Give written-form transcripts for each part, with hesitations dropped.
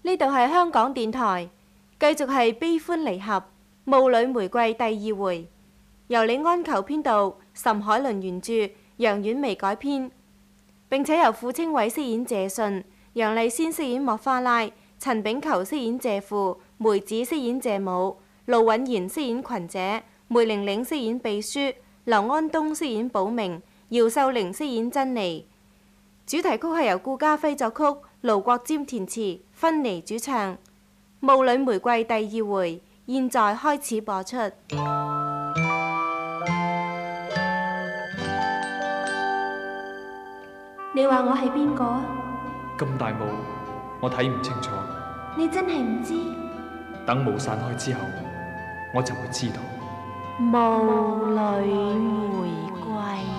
呢度係香港電台，繼續係悲歡離合、霧裏玫瑰第二回，由李安求編導，岑海倫原著，楊婉薇改編，並且由傅清偉飾演謝遜，楊麗仙飾演莫花拉，陳炳球飾演謝父，梅子飾演謝母，盧允賢飾演群姐，梅玲玲飾演秘書，劉安東飾演寶明，姚秀玲飾演珍妮。主題曲係由顧嘉輝作曲，盧國沾填詞，芬妮主唱。《霧裏玫瑰》第二回，現在開始播出。你話我係邊個啊？ 咁大霧，我睇唔清楚。 你真係唔知？ 等霧散開之後，我就會知道。 霧裏玫瑰。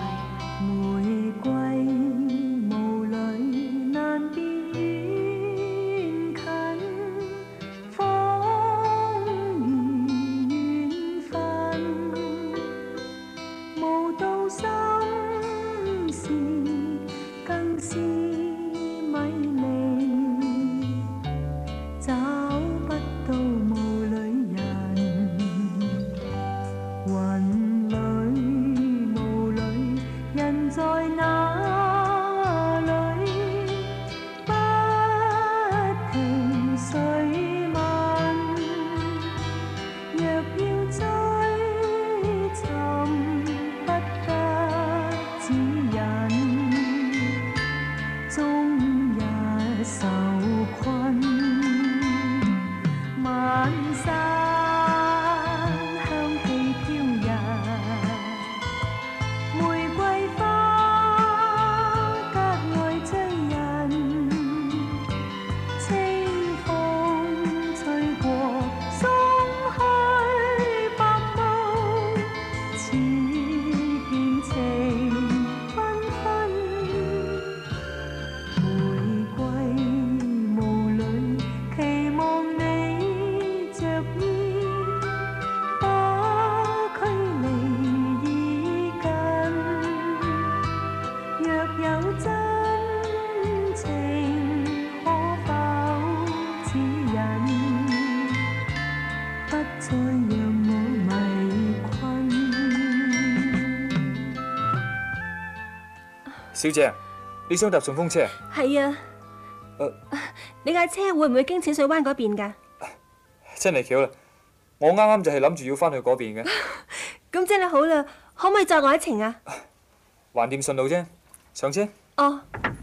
小姐，你想搭順風車？ 係啊。你架車會唔會經淺水灣嗰邊㗎？ 真係巧啦，我啱啱就係諗住要返去嗰邊嘅。 咁真係好啦，可唔可以載我一程啊？ 橫掂順路啫，上車。 哦。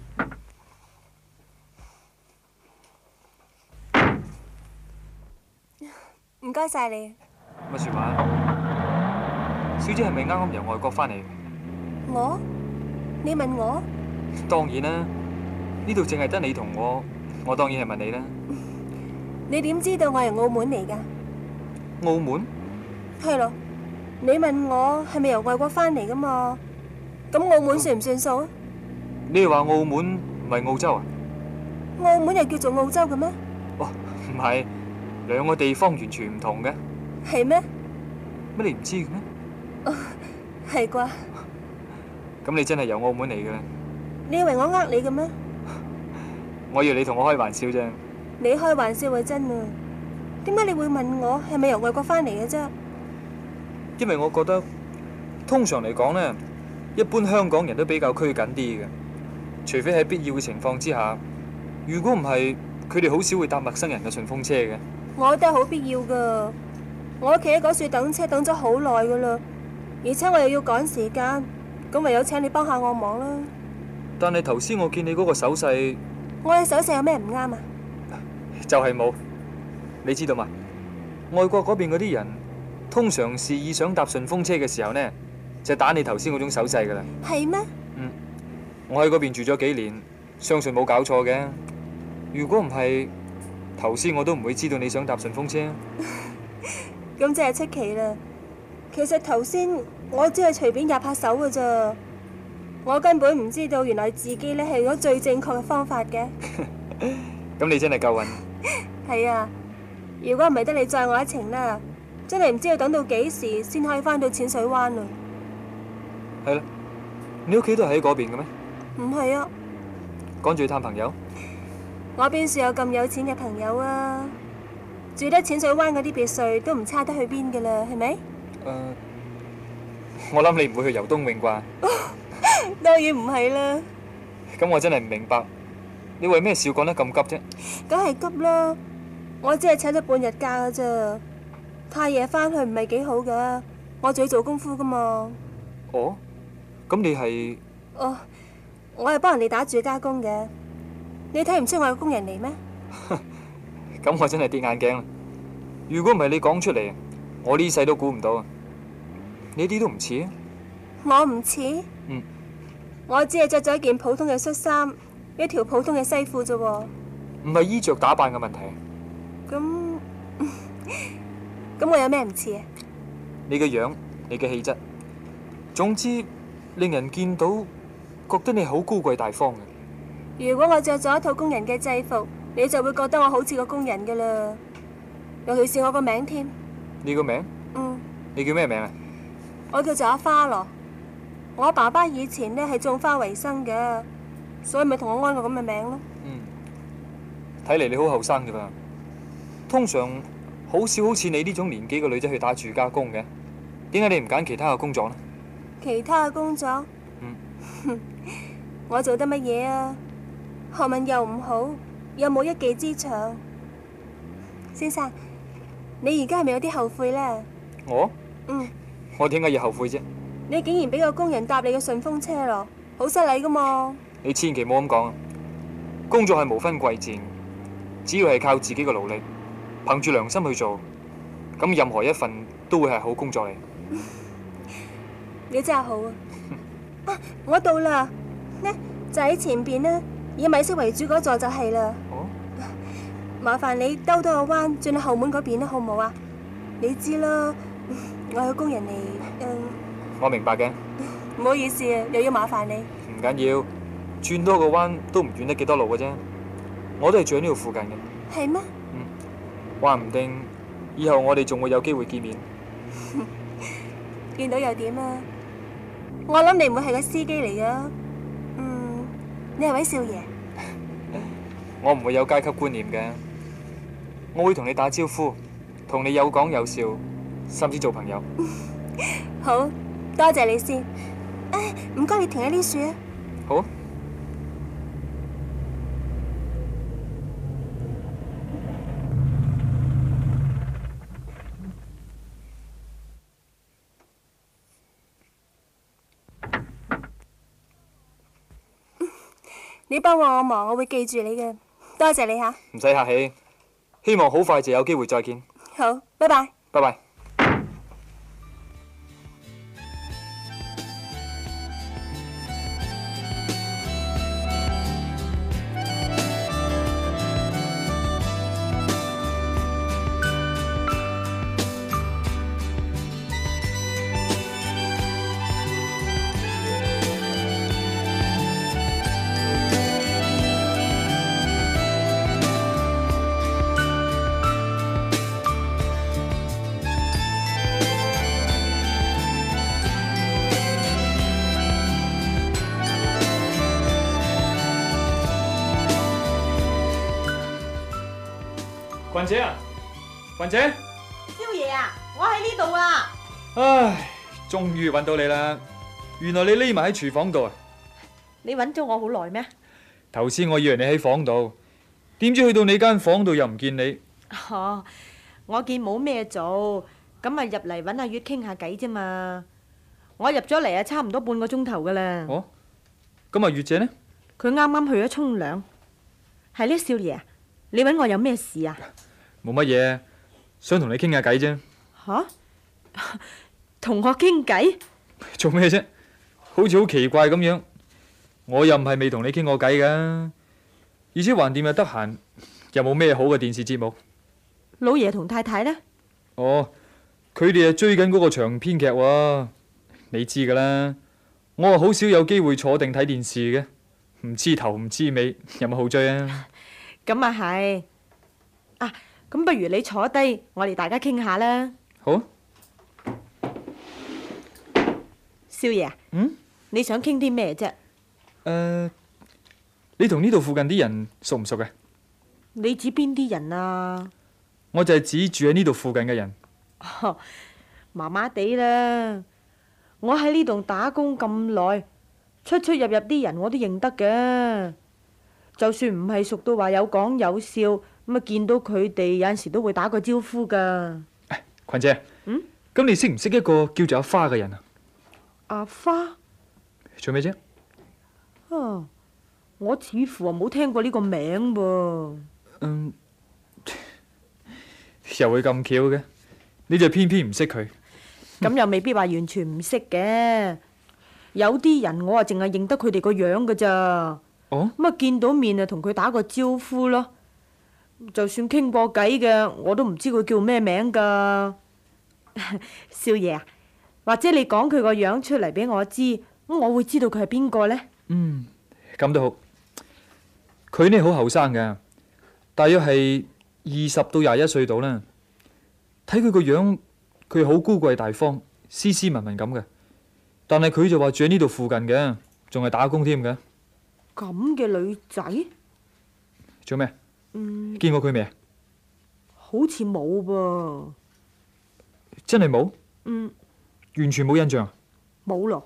唔該晒你。 乜說話？小姐係咪啱啱由外國返嚟？ 我？你問我？ 當然啦，呢度淨係得你同我當然係問你啦。 你點知道我係澳門嚟㗎？ 澳門？ 係咯，你問我係咪由外國返嚟㗎嘛？咁澳門算唔算數啊？ 你話澳門唔係澳洲啊？ 澳門又叫做澳洲嘅咩？ 哦，唔係，兩個地方完全唔同嘅。 係咩？ 乜你唔知嘅咩？ 哦，係啩？ 咁你真係由澳門嚟嘅？ 你以為我呃你嘅咩？ 我以為你同我開玩笑啫。 你開玩笑係真啊？點解你會問我係咪由外國返嚟嘅啫？ 因為我覺得通常嚟講呢，一般香港人都比較拘謹啲嘅，除非喺必要嘅情況之下。如果唔係，佢哋好少會搭陌生人嘅順風車嘅。 我覺得好必要噶，我企喺嗰處等車等咗好耐噶啦，而且我又要趕時間。咁唯有請你幫下我忙啦。 但係頭先我見你嗰個手勢， 我嘅手勢有咩唔啱啊？ 就係冇。你知道嘛？外國嗰邊嗰啲人通常示意想搭順風車嘅時候呢，就打你頭先嗰種手勢噶啦。 係咩？ 我喺嗰邊住咗幾年，相信冇搞錯嘅。如果唔係，頭先我都唔會知道你想搭順風車。 咁真係出奇啦。其實頭先我只係隨便入下手噶咋，我根本唔知道原來自己咧係用咗最正確嘅方法嘅。 咁你真係夠運。 係啊，如果唔係得你載我一程啦，真係唔知要等到幾時先可以返到淺水灣啊。 係啦，你屋企都係喺嗰邊嘅咩？ 唔係啊。 趕住去探朋友？ 我邊處有咁有錢嘅朋友啊？住得淺水灣嗰啲別墅都唔差得去邊㗎啦，係咪？ 我諗你唔會去游冬泳啩？ 當然唔係啦。 咁我真係唔明白，你為咩事要講得咁急啫？ 梗係急啦！我只係請咗半日假㗎咋，太夜返去唔係幾好㗎，我仲要做功夫㗎嘛。 哦，咁你係？ 哦，我係幫人哋打住家工嘅，你睇唔出我係工人嚟咩？ 咁我真係跌眼鏡啦！如果唔係你講出嚟，我呢世都估唔到啊！你啲都唔似啊！ 我唔似？ 嗯， 我只係着咗一件普通嘅恤衫，一條普通嘅西褲啫喎。 唔係衣着打扮嘅問題。 咁我有咩唔似啊？ 你嘅樣，你嘅氣質，總之令人見到覺得你好高貴大方嘅。 如果我着咗一套工人嘅制服，你就會覺得我好似個工人噶啦。尤其是我個名添。 你個名？你叫咩名啊？ 我叫做阿花咯。我爸爸以前呢係種花為生嘅，所以咪同我安個咁嘅名咯。 睇嚟你好後生噶啦。通常好少好似你呢種年紀嘅女仔去打住家工嘅，點解你唔揀其他嘅工作呢？ 其他嘅工作？我做得乜嘢啊？學問又唔好，又冇一技之長。先生，你而家係咪有啲後悔呢？ 我？我點解要後悔啫？ 你竟然俾個工人搭你嘅順風車咯，好失禮噶嘛！ 你千祈唔好咁講啊！工作係無分貴賤，只要係靠自己嘅勞力，憑住良心去做，咁任何一份都會係好工作嚟。 你真係好啊！我到啦，呢就喺前邊啦，以米色為主嗰座就係啦。麻煩你兜多個彎，轉去後門嗰邊啦，好唔好啊？你知啦，我係工人嚟， 我明白嘅。 唔好意思啊，又要麻煩你。 唔緊要，轉多個彎都唔遠得幾多路嘅啫。我都係住喺呢度附近嘅。 係咩？ 話唔定以後我哋仲會有機會見面。 見到又點啊？我諗你唔會係個司機嚟噶。你係位少爺。 我唔會有階級觀念嘅，我會同你打招呼，同你有講有笑，甚至做朋友。 好，多謝你先。唔該，你停喺呢樹啊。 好。 你幫我忙，我會記住你嘅。多謝你吓。 唔使客氣，希望好快就有機會再見。 好，拜拜。 拜拜。雲姐啊，雲姐， 少爺啊，我喺呢度啊！ 唉，終於揾到你啦！原來你匿埋喺廚房度啊！ 你揾咗我好耐咩？ 頭先我以為你喺房度，點知去到你間房度又唔見你。 哦，我見冇咩做，咁啊入嚟揾阿月傾下偈啫嘛。我入咗嚟啊，差唔多半個鐘頭噶啦。 哦，咁阿月姐呢？ 佢啱啱去咗沖涼。係呢，少爺啊，你揾我有咩事啊？ 冇乜嘢，想同你傾下偈啫。 吓？同我傾偈？ 做咩啫？好似好奇怪咁樣。我又唔係未同你傾過偈噶，而且橫掂又得閒，又冇咩好嘅電視節目。 老爺同太太呢？ 哦，佢哋啊追緊嗰個長篇劇喎。你知噶啦，我啊好少有機會坐定睇電視嘅，唔知頭唔知尾，有乜好追啊？ 咁啊係。啊，咁不如你坐低，我哋大家傾下啦。 好。 少爺啊，你想傾啲咩啫？ 你同呢度附近啲人熟唔熟嘅？ 你指邊啲人啊？ 我就係指住喺呢度附近嘅人。 麻麻地啦，我喺呢度打工咁耐，出出入入啲人我都認得嘅。就算唔係熟到話有講有笑，咁啊見到佢哋有陣時都會打個招呼噶。 群姐，咁你識唔識一個叫做阿花嘅人啊？ 阿花？ 做咩啫？ 我似乎冇聽過呢個名噃。 又會咁巧嘅？你就偏偏唔識佢？ 咁又未必話完全唔識嘅。有啲人我啊淨係認得佢哋個樣噶咋。咁啊見到面啊同佢打個招呼咯。就算傾過偈嘅，我都唔知佢叫咩名噶。少爺啊，或者你講佢個樣出嚟俾我知，咁我會知道佢係邊個呢？ 咁都好。佢呢好後生㗎，大約係20到21歲度啦。睇佢個樣，佢好高貴大方、斯斯文文咁嘅。但係佢就話住喺呢度附近嘅，仲係打工添嘅。 咁嘅女仔？ 做咩？見過佢未啊？ 好似冇噃。 真係冇？完全冇印象。 冇咯。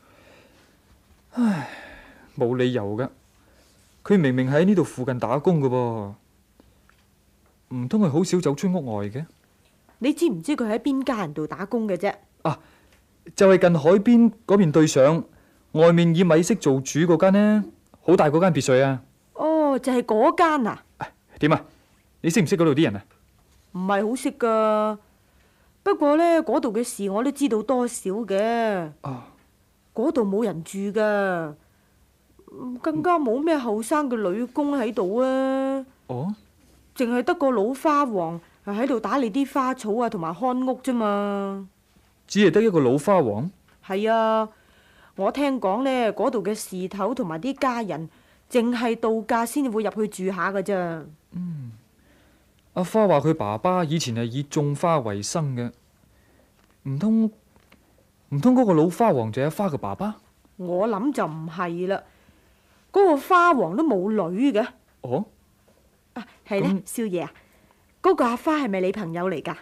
唉，冇理由噶。佢明明喺呢度附近打工噶噃，唔通佢好少走出屋外嘅？ 你知唔知佢喺邊家人度打工嘅啫？ 就係近海邊嗰邊對上，外面以米色做主嗰間呢，好大嗰間別墅啊！ 就係嗰間啊？ 點啊？你識唔識嗰度啲人啊？ 唔係好識噶，不過呢，嗰度嘅事我都知道多少嘅。嗰度冇人住噶，更加冇咩後生嘅女工喺度啊。淨係得個老花王喺度打理啲花草啊，同埋看屋啫嘛。 只係得一個老花王？ 係啊，我聽講呢，嗰度嘅事頭同埋啲家人，淨係度假先至會入去住下噶咋。 阿花話佢爸爸以前係以種花為生嘅，唔通嗰個老花王就係阿花嘅爸爸？ 我諗就唔係啦，嗰個花王都冇女嘅。係呢，少爺啊，嗰個阿花係咪你朋友嚟噶？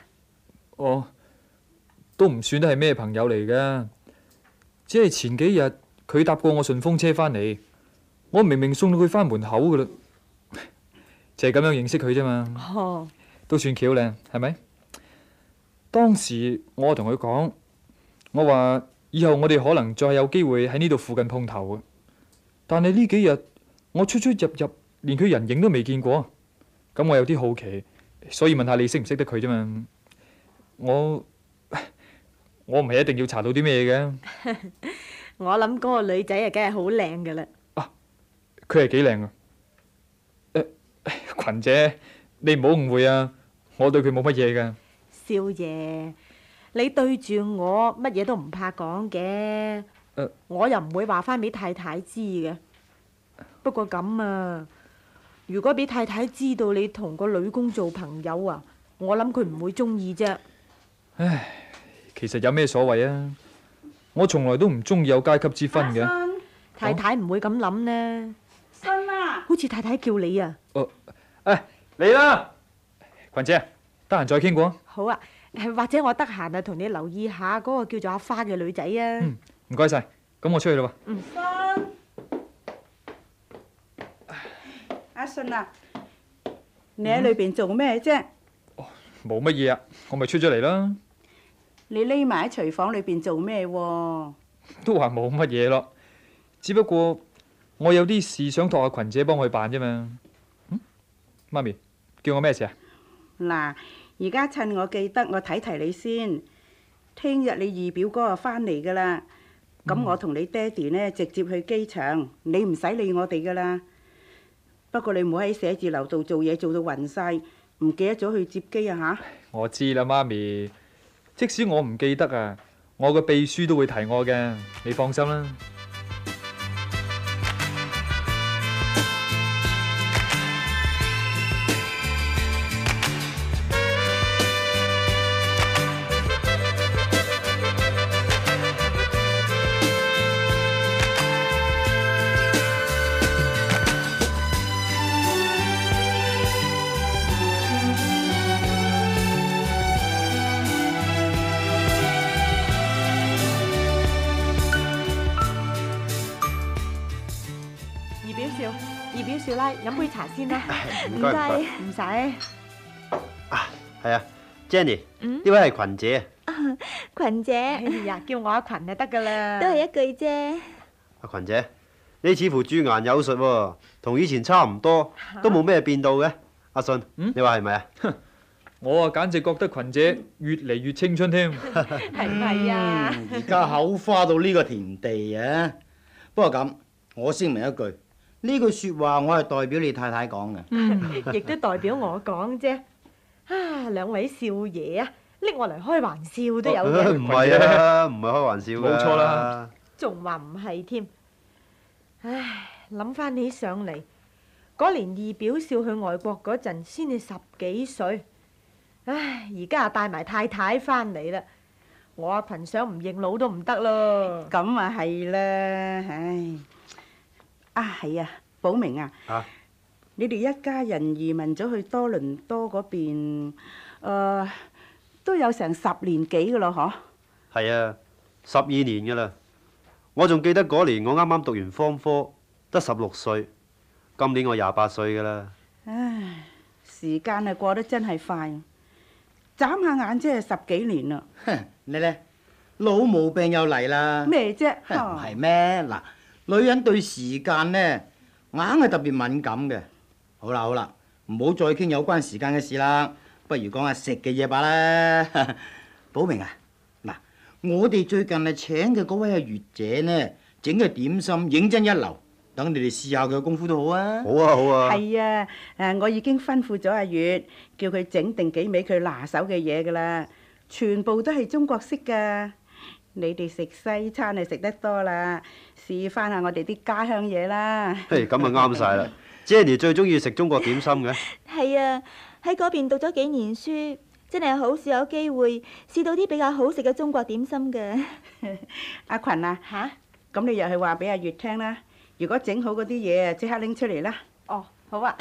都唔算得係咩朋友嚟嘅，只係前幾日佢搭過我順風車返嚟，我明明送到佢返門口噶啦，就係咁樣認識佢啫嘛。都算巧靚，係咪？當時我同佢講，我話以後我哋可能再有機會喺呢度附近碰頭嘅，但係呢幾日我出出入入，連佢人影都未見過，咁我有啲好奇，所以問下你識唔識得佢啫嘛。我唔係一定要查到啲咩嘅。 我諗嗰個女仔啊，梗係好靚噶啦。 佢係幾靚啊？群姐，你唔好誤會啊，我對佢冇乜嘢噶。 少爺，你對住我乜嘢都唔怕講嘅，我又唔會話翻俾太太知嘅。不過咁啊，如果俾太太知道你同個女工做朋友啊，我諗佢唔會中意啫。 唉，其實有咩所謂啊？我從來都唔中意有階級之分嘅。 太太唔會咁諗呢。 信啊！ 好似太太叫你啊。 嚟啦，群姐，得閒再傾過。 好啊，或者我得閒啊，同你留意下嗰個叫做阿花嘅女仔啊。 唔該晒，咁我出去啦喎。 信，阿信啊，你喺裏邊做咩啫？ 冇乜嘢啊，我咪出咗嚟啦。 你匿埋喺廚房裏邊做咩？ 都話冇乜嘢咯，只不過我有啲事想託阿群姐幫佢辦啫嘛。媽咪，叫我咩事啊？ 嗱，而家趁我記得，我提提你先。聽日你二表哥就返嚟噶啦，咁我同你爹哋呢直接去機場，你唔使理我哋噶啦。不過你唔好喺寫字樓度做嘢做到暈晒，唔記得咗去接機啊吓！ 我知啦，媽咪。即使我唔記得啊，我個秘書都會提我嘅，你放心啦。 該，飲杯茶先啦。 唔該唔該。 唔使。 啊，係啊，Jenny， 嗯呢位係群姐。 群姐， 哎呀，叫我阿群就得噶啦。 都係一句啫。 阿群姐，你似乎駐顏有術喎，同以前差唔多，都冇咩變到嘅。阿信，你話係咪啊？ 我啊簡直覺得群姐越嚟越青春添。 係咪啊？ 而家口花到呢個田地啊！不過咁，我聲明一句，呢句説話我係代表你太太講嘅。 亦都代表我講啫。啊，兩位少爺啊，拎我嚟開玩笑都有嘅。 唔係啊，唔係開玩笑㗎。 冇錯啦。 仲話唔係添。唉，諗翻起上嚟，嗰年二表少去外國嗰陣，先至10幾歲。唉，而家又帶埋太太翻嚟啦，我阿群想唔認老都唔得咯。 咁啊係啦，唉，啊係啊，寶明啊，你哋一家人移民咗去多倫多嗰邊，都有成10年幾噶咯，嗬？ 係啊，12年㗎啦。我仲記得嗰年我啱啱讀完方科，得16歲，今年我28歲㗎啦。 唉，時間啊過得真係快。眨下眼即係10幾年啦。 你呢？老毛病又嚟啦。 咩啫？ 唔係咩？嗱，女人對時間呢，硬係特別敏感嘅。好啦好啦，唔好再傾有關時間嘅事啦，不如講下食嘅嘢吧啦。寶明啊，嗱，我哋最近係請嘅嗰位阿月姐呢，整嘅點心認真一流。等你哋試下佢嘅功夫都好啊！ 好啊好啊！ 係啊，我已經吩咐咗阿月，叫佢整定幾味佢拿手嘅嘢噶啦，全部都係中國式噶。你哋食西餐係食得多啦，試翻下我哋啲家鄉嘢啦。 嘿，咁啊啱晒啦！Jenny 最中意食中國點心嘅。 係啊，喺嗰邊讀咗幾年書，真係好少有機會試到啲比較好食嘅中國點心嘅。 阿群啊，咁你又去話俾阿月聽啦。如果整好嗰啲嘢啊，即刻拎出嚟啦。 哦，好啊。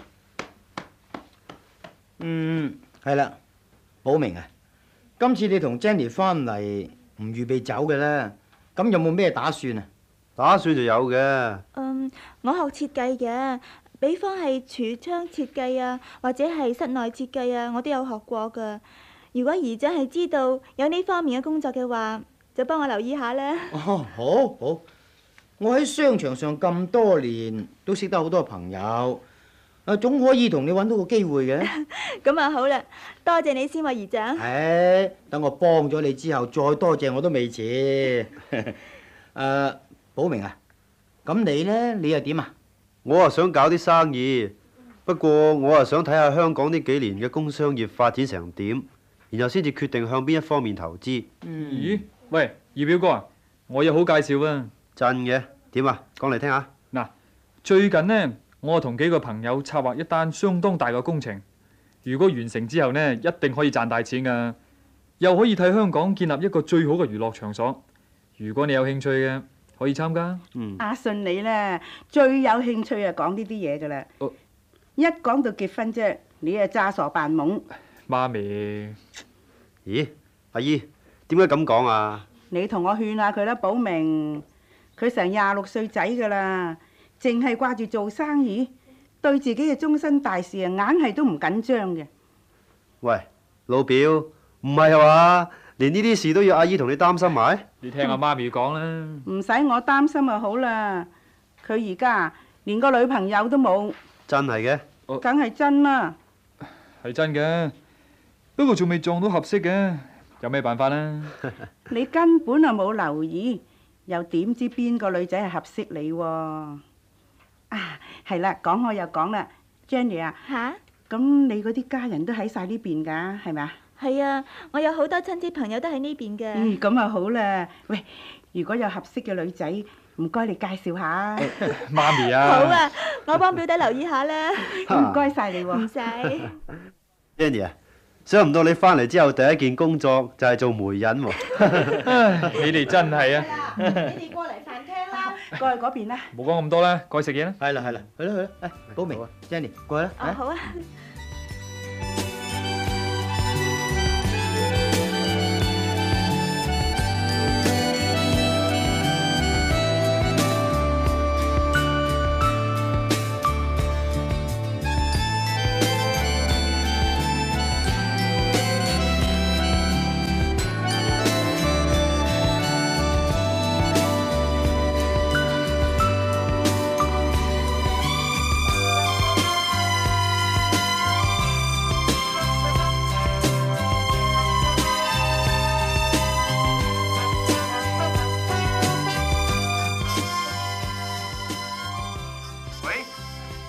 係啦，寶明啊，今次你同 Jenny 翻嚟唔預備走嘅啦，咁有冇咩打算啊？ 打算就有嘅。 我學設計嘅，比方係櫥窗設計啊，或者係室內設計啊，我都有學過噶。如果姨丈係知道有呢方面嘅工作嘅話，就幫我留意下啦。 哦，好，好。我喺商場上咁多年，都識得好多朋友，總可以同你揾到個機會嘅。 咁啊好啦，多謝你先喎，姨丈。 等我幫咗你之後，再多謝我都未遲。寶明啊，咁你呢？你又點啊？ 我啊想搞啲生意，不過我啊想睇下香港呢幾年嘅工商業發展成點，然後先至決定向邊一方面投資。 咦？喂，二表哥啊，我有好介紹啊！ 真嘅？點啊？講嚟聽下。 嗱，最近呢，我同幾個朋友策劃一單相當大嘅工程，如果完成之後呢，一定可以賺大錢噶，又可以替香港建立一個最好嘅娛樂場所。如果你有興趣嘅，可以參加。 阿信你呢，最有興趣啊講呢啲嘢噶啦。一講到結婚啫，你啊詐傻扮懵。 媽咪， 咦？阿姨，點解咁講啊？ 你同我勸下佢啦，寶明。佢成26歲仔噶啦，淨係掛住做生意，對自己嘅終身大事啊，硬係都唔緊張嘅。 喂，老表，唔係話連呢啲事都要阿姨同你擔心埋？ 你聽阿媽咪講啦。 唔使我擔心就好啦。佢而家連個女朋友都冇。 真係嘅？ 梗係真啦。 係真嘅，不過仲未撞到合適嘅，有咩辦法呢？ 你根本啊冇留意。又點知邊個女仔係合適你喎？啊，係啦，講開又講啦 ，Jenny 啊，咁你嗰啲家人都喺晒呢邊㗎，係咪啊？ 係啊，我有好多親戚朋友都喺呢邊嘅。 咁啊好啦，喂，如果有合適嘅女仔，唔該你介紹下。 媽咪啊！ 好啊，我幫表弟留意下啦。 唔該晒你喎。 唔使。 Jenny 啊！想唔到你翻嚟之後第一件工作就係做媒人喎。 唉，你哋真係啊！ 你哋過嚟飯廳啦， 過去嗰邊啦。 冇講咁多啦，過去食嘢啦。 係啦，去啦，寶明，Jenny 過去啦。 好啊。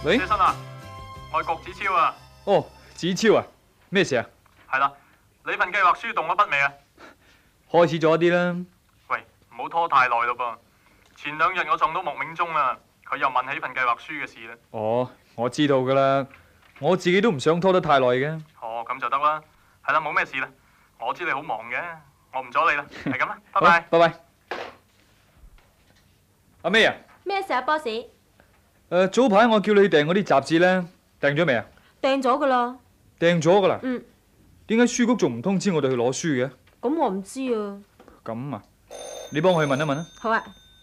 喂， 謝生啊，我係郭子超啊。 哦，子超啊，咩事啊？ 係啦，你份計劃書動咗筆未啊？ 開始咗一啲啦。 喂，唔好拖太耐咯噃。前2日我撞到莫銘忠啊，佢又問起份計劃書嘅事啦。 哦，我知道噶啦，我自己都唔想拖得太耐嘅。 哦，咁就得啦。係啦，冇咩事啦。我知你好忙嘅，我唔阻你啦，係咁啦，拜拜。 拜拜。阿 May 啊？ 咩事啊，boss？ 早排我叫你訂嗰啲雜誌咧，訂咗未啊？ 訂咗噶啦。 訂咗噶啦？ 嗯。 點解書局仲唔通知我哋去攞書嘅？ 咁我唔知啊。 咁啊，你幫我去問一問啊。 好啊。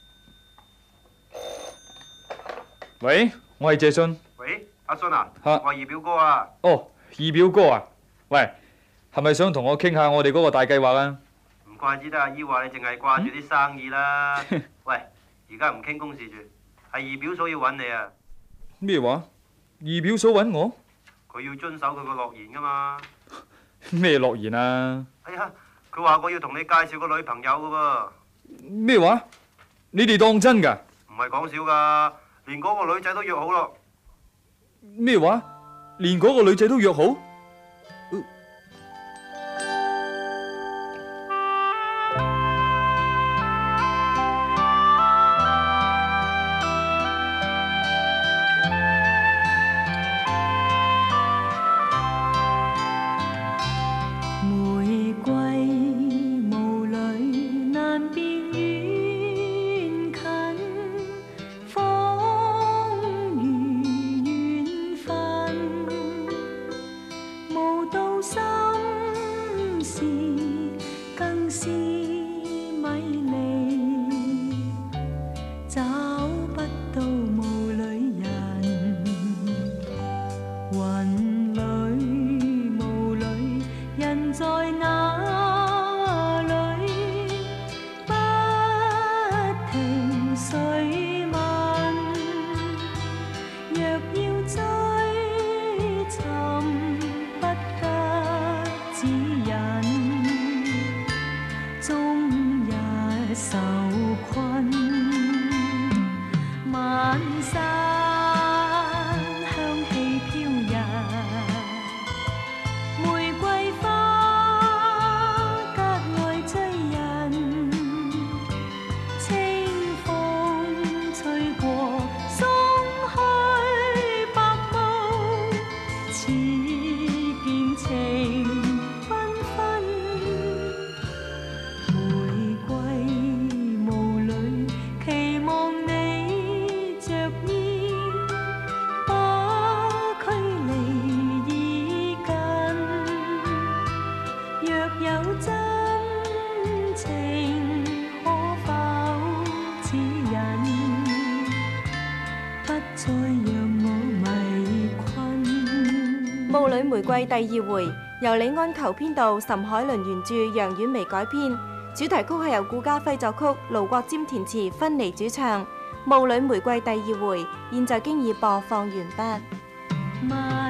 喂，我係謝信。 喂，阿信啊， 嚇我係二表哥啊。 哦，二表哥啊，喂，係咪想同我傾下我哋嗰個大計劃啊？ 唔怪之得阿姨話你淨係掛住啲生意啦。喂，而家唔傾公事住，係二表嫂要揾你啊。 咩話？二表嫂揾我？ 佢要遵守佢個諾言噶嘛。 咩諾言啊？ 哎呀，佢話我要同你介紹個女朋友噶噃。 咩話？你哋當真㗎？ 唔係講笑噶，連嗰個女仔都約好咯。 咩話？連嗰個女仔都約好？ 《霧裏玫瑰》第2回，由李安求編導，岑海倫原著，楊婉薇改編。主題曲係由顧嘉輝作曲，盧國沾填詞，芬妮主唱。《霧裏玫瑰》第2回，現在經已播放完畢。